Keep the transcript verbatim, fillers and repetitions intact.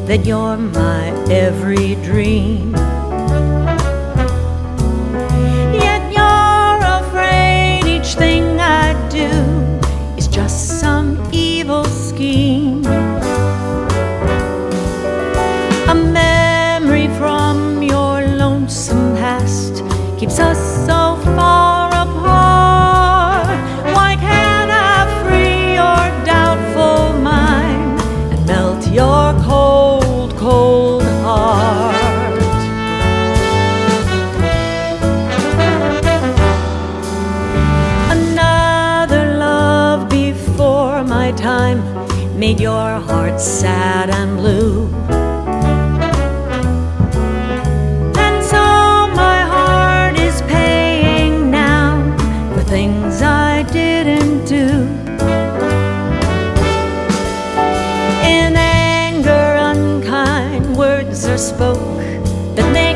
that you're my every dream. Yet you're afraid each thing I do is just some evil scheme. A memory from your lonesome past keeps us so far apart. Why can't I free your doubtful mind and melt your cold, cold heart? Another love before my time made your heart sad and blue. Things I didn't do. In anger, unkind words are spoke that made